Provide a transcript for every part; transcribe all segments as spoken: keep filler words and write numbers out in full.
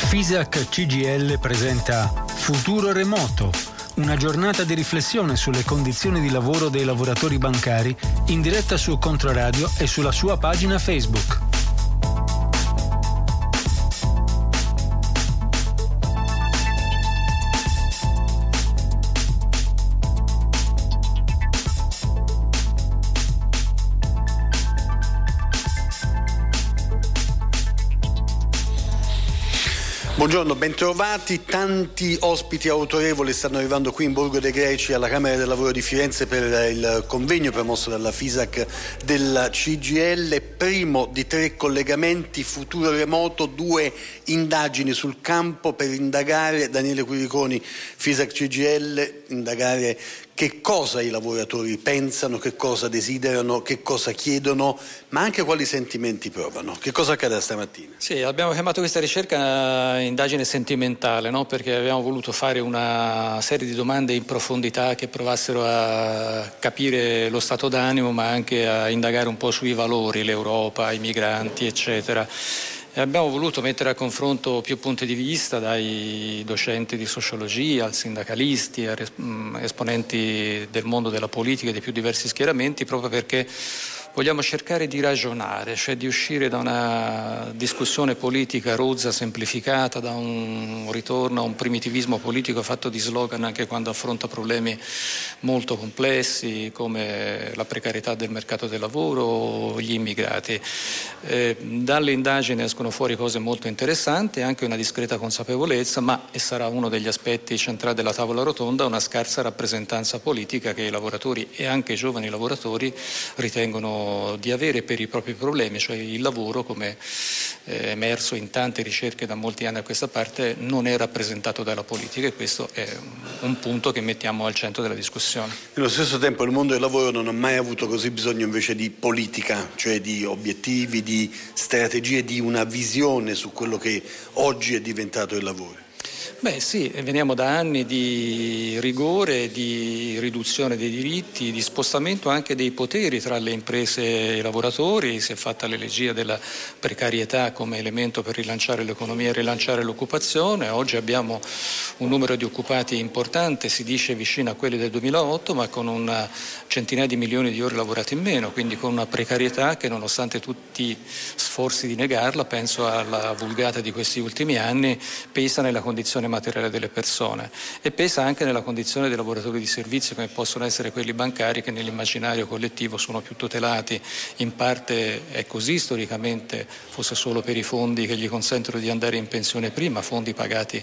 FISAC C G I L presenta Futuro Remoto, una giornata di riflessione sulle condizioni di lavoro dei lavoratori bancari in diretta su Controradio e sulla sua pagina Facebook. Buongiorno, bentrovati. Tanti ospiti autorevoli stanno arrivando qui in Borgo dei Greci alla Camera del Lavoro di Firenze per il convegno promosso dalla FISAC della C G I L. Primo di tre collegamenti, Futuro Remoto, due indagini sul campo per indagare, Daniele Quiriconi, FISAC C G I L, indagare che cosa i lavoratori pensano, che cosa desiderano, che cosa chiedono, ma anche quali sentimenti provano. Che cosa accade stamattina? Sì, abbiamo chiamato questa ricerca indagine sentimentale, no? Perché abbiamo voluto fare una serie di domande in profondità che provassero a capire lo stato d'animo, ma anche a indagare un po' sui valori, l'Europa, i migranti, eccetera. E abbiamo voluto mettere a confronto più punti di vista, dai docenti di sociologia, al sindacalisti, a esponenti del mondo della politica e dei più diversi schieramenti, proprio perché vogliamo cercare di ragionare, cioè di uscire da una discussione politica rozza, semplificata, da un ritorno a un primitivismo politico fatto di slogan anche quando affronta problemi molto complessi come la precarietà del mercato del lavoro o gli immigrati. Eh, dalle indagini escono fuori cose molto interessanti, anche una discreta consapevolezza, ma, e sarà uno degli aspetti centrali della tavola rotonda, una scarsa rappresentanza politica che i lavoratori e anche i giovani lavoratori ritengono di avere per i propri problemi, cioè il lavoro, come è emerso in tante ricerche da molti anni a questa parte, non è rappresentato dalla politica, e questo è un punto che mettiamo al centro della discussione. Nello stesso tempo il mondo del lavoro non ha mai avuto così bisogno invece di politica, cioè di obiettivi, di strategie, di una visione su quello che oggi è diventato il lavoro. Beh sì, veniamo da anni di rigore, di riduzione dei diritti, di spostamento anche dei poteri tra le imprese e i lavoratori. Si è fatta l'elegia della precarietà come elemento per rilanciare l'economia e rilanciare l'occupazione. Oggi abbiamo un numero di occupati importante, si dice vicino a quelli del duemilaotto, ma con una centinaia di milioni di ore lavorate in meno, quindi con una precarietà che, nonostante tutti sforzi di negarla, penso alla vulgata di questi ultimi anni, pesa nella condizione materiale delle persone e pesa anche nella condizione dei lavoratori di servizio, come possono essere quelli bancari, che nell'immaginario collettivo sono più tutelati. In parte è così storicamente, fosse solo per i fondi che gli consentono di andare in pensione prima, fondi pagati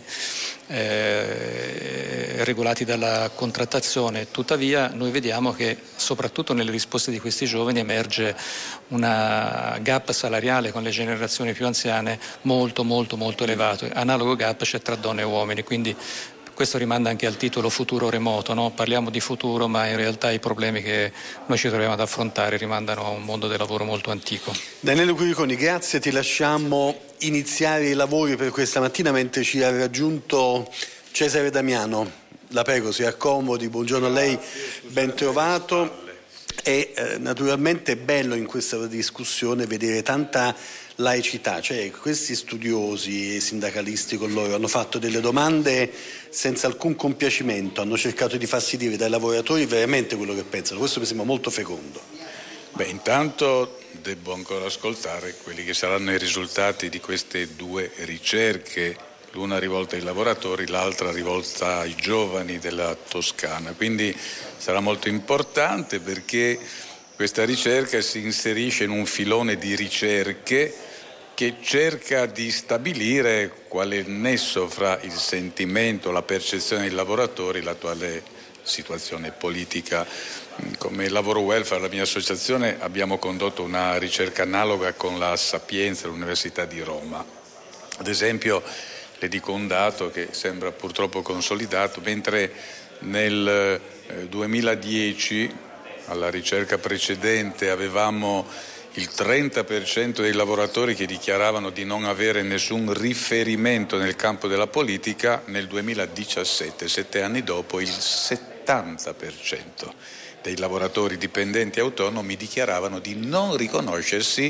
eh, regolati dalla contrattazione. Tuttavia noi vediamo che soprattutto nelle risposte di questi giovani emerge una gap salariale con le generazioni più anziane molto molto molto elevato. Analogo gap c'è tra donne e uomini, quindi questo rimanda anche al titolo Futuro Remoto, no? Parliamo di futuro, ma in realtà i problemi che noi ci troviamo ad affrontare rimandano a un mondo del lavoro molto antico. Daniele Quiriconi, grazie, ti lasciamo iniziare i lavori per questa mattina, mentre ci ha raggiunto Cesare Damiano. La prego, si accomodi, buongiorno a lei, ben trovato. E eh, naturalmente è bello in questa discussione vedere tanta laicità, cioè questi studiosi e sindacalisti con loro hanno fatto delle domande senza alcun compiacimento, hanno cercato di farsi dire dai lavoratori veramente quello che pensano. Questo mi sembra molto fecondo. Beh, intanto devo ancora ascoltare quelli che saranno i risultati di queste due ricerche, l'una rivolta ai lavoratori, l'altra rivolta ai giovani della Toscana, quindi sarà molto importante perché questa ricerca si inserisce in un filone di ricerche che cerca di stabilire qual è il nesso fra il sentimento, la percezione dei lavoratori e l'attuale situazione politica. Come Lavoro Welfare, la mia associazione, abbiamo condotto una ricerca analoga con la Sapienza, l'Università di Roma. Ad esempio, le dico un dato che sembra purtroppo consolidato: mentre nel duemiladieci, alla ricerca precedente, avevamo il trenta per cento dei lavoratori che dichiaravano di non avere nessun riferimento nel campo della politica, nel duemiladiciassette, sette anni dopo, il settanta per cento dei lavoratori dipendenti autonomi dichiaravano di non riconoscersi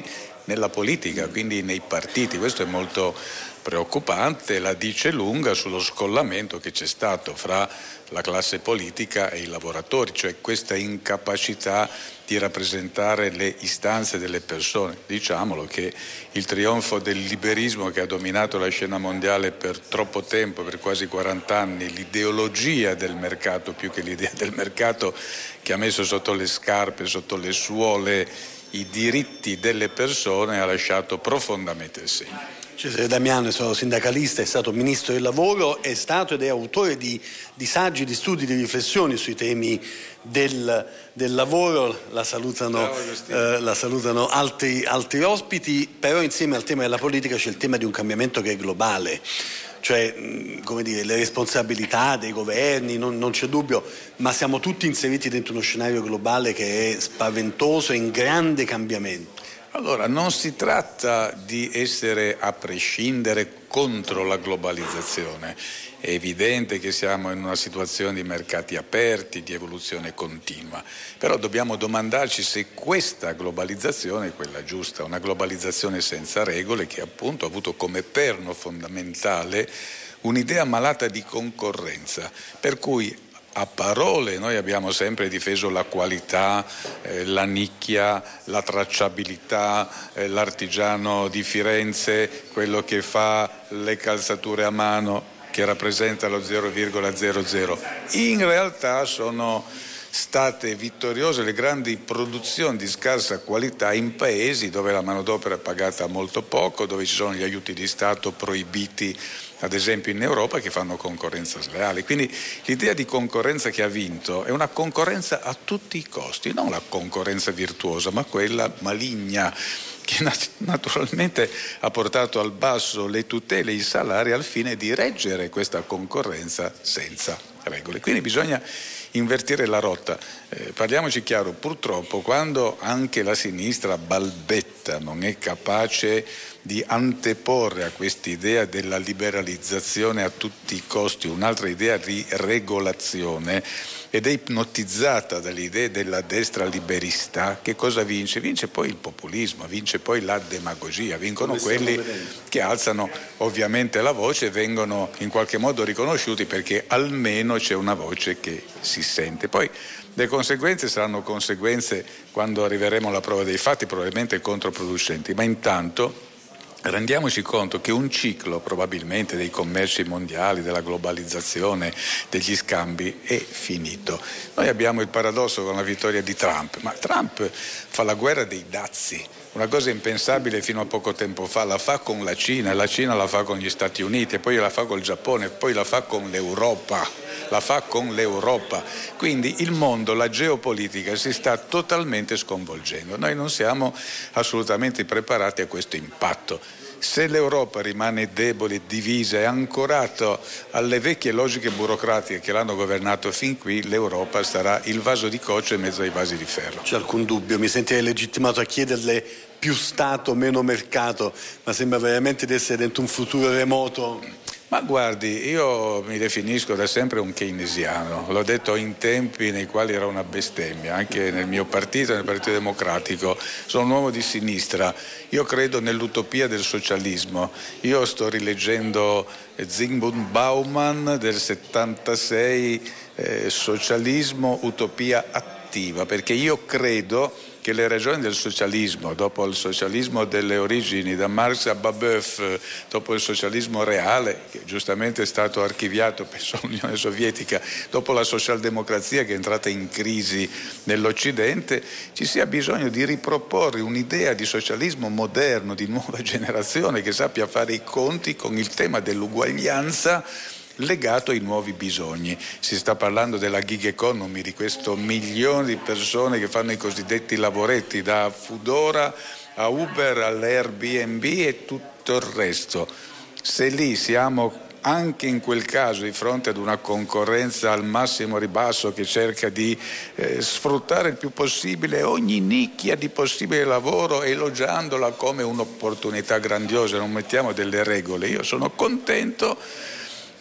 nella politica, quindi nei partiti. Questo è molto preoccupante, la dice lunga sullo scollamento che c'è stato fra la classe politica e i lavoratori, cioè questa incapacità di rappresentare le istanze delle persone. Diciamolo che il trionfo del liberismo che ha dominato la scena mondiale per troppo tempo, per quasi quaranta anni, l'ideologia del mercato più che l'idea del mercato che ha messo sotto le scarpe, sotto le suole i diritti delle persone, ha lasciato profondamente il segno. Cesare Damiano è stato sindacalista, è stato ministro del lavoro, è stato ed è autore di, di saggi, di studi, di riflessioni sui temi del, del lavoro. La salutano, eh, la salutano altri, altri ospiti, però insieme al tema della politica c'è il tema di un cambiamento che è globale. Cioè, come dire, le responsabilità dei governi, non, non c'è dubbio, ma siamo tutti inseriti dentro uno scenario globale che è spaventoso e in grande cambiamento. Allora, non si tratta di essere a prescindere contro la globalizzazione. È evidente che siamo in una situazione di mercati aperti, di evoluzione continua, però dobbiamo domandarci se questa globalizzazione è quella giusta, una globalizzazione senza regole che appunto ha avuto come perno fondamentale un'idea malata di concorrenza, per cui a parole noi abbiamo sempre difeso la qualità, eh, la nicchia, la tracciabilità, eh, l'artigiano di Firenze, quello che fa le calzature a mano, che rappresenta lo zero virgola zero zero. In realtà sono state vittoriose le grandi produzioni di scarsa qualità in paesi dove la manodopera è pagata molto poco, dove ci sono gli aiuti di Stato proibiti, ad esempio in Europa, che fanno concorrenza sleale. Quindi l'idea di concorrenza che ha vinto è una concorrenza a tutti i costi, non la concorrenza virtuosa, ma quella maligna, che naturalmente ha portato al basso le tutele e i salari al fine di reggere questa concorrenza senza regole. Quindi bisogna invertire la rotta. Eh, parliamoci chiaro, purtroppo quando anche la sinistra balbetta, non è capace di anteporre a quest'idea della liberalizzazione a tutti i costi un'altra idea di regolazione, ed è ipnotizzata dalle idee della destra liberista, che cosa vince? Vince poi il populismo, vince poi la demagogia, vincono quelli che alzano ovviamente la voce e vengono in qualche modo riconosciuti perché almeno c'è una voce che si sente. Poi le conseguenze saranno conseguenze quando arriveremo alla prova dei fatti, probabilmente controproducenti, ma intanto rendiamoci conto che un ciclo probabilmente dei commerci mondiali, della globalizzazione, degli scambi è finito. Noi abbiamo il paradosso con la vittoria di Trump, ma Trump fa la guerra dei dazi, una cosa impensabile fino a poco tempo fa, la fa con la Cina, la Cina la fa con gli Stati Uniti, poi la fa col Giappone, poi la fa con l'Europa. la fa con l'Europa. Quindi il mondo, la geopolitica si sta totalmente sconvolgendo. Noi non siamo assolutamente preparati a questo impatto. Se l'Europa rimane debole, divisa e ancorata alle vecchie logiche burocratiche che l'hanno governato fin qui, l'Europa sarà il vaso di coccio in mezzo ai vasi di ferro. C'è alcun dubbio, mi sentirei legittimato a chiederle più Stato, meno mercato, ma sembra veramente di essere dentro un futuro remoto. Ma guardi, io mi definisco da sempre un keynesiano, l'ho detto in tempi nei quali era una bestemmia, anche nel mio partito, nel Partito Democratico, sono un uomo di sinistra, io credo nell'utopia del socialismo, io sto rileggendo Zygmunt Bauman del settantasei, eh, Socialismo, utopia attiva, perché io credo che le ragioni del socialismo, dopo il socialismo delle origini, da Marx a Babeuf, dopo il socialismo reale, che giustamente è stato archiviato, penso all'Unione Sovietica, dopo la socialdemocrazia che è entrata in crisi nell'Occidente, ci sia bisogno di riproporre un'idea di socialismo moderno, di nuova generazione, che sappia fare i conti con il tema dell'uguaglianza legato ai nuovi bisogni. Si sta parlando della gig economy, di questo milione di persone che fanno i cosiddetti lavoretti, da Foodora a Uber all'Airbnb e tutto il resto. Se lì siamo anche in quel caso di fronte ad una concorrenza al massimo ribasso che cerca di eh, sfruttare il più possibile ogni nicchia di possibile lavoro, elogiandola come un'opportunità grandiosa, non mettiamo delle regole, io sono contento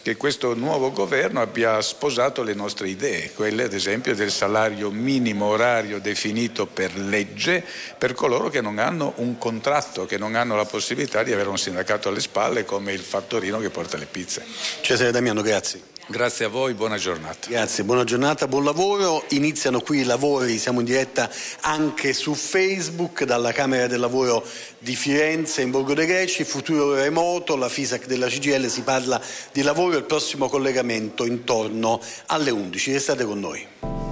che questo nuovo governo abbia sposato le nostre idee, quelle ad esempio del salario minimo orario definito per legge per coloro che non hanno un contratto, che non hanno la possibilità di avere un sindacato alle spalle come il fattorino che porta le pizze. Cesare Damiano, grazie. Grazie a voi, buona giornata. Grazie, buona giornata, buon lavoro. Iniziano qui i lavori, siamo in diretta anche su Facebook dalla Camera del Lavoro di Firenze in Borgo dei Greci, futuro remoto, la FISAC della C G I L, si parla di lavoro, il prossimo collegamento intorno alle undici. Restate con noi.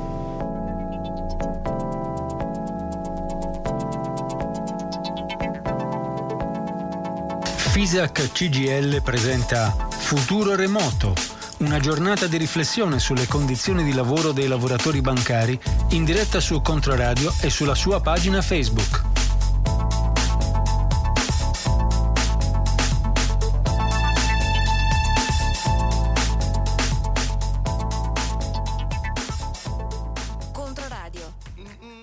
FISAC C G I L presenta Futuro Remoto, una giornata di riflessione sulle condizioni di lavoro dei lavoratori bancari in diretta su Controradio e sulla sua pagina Facebook.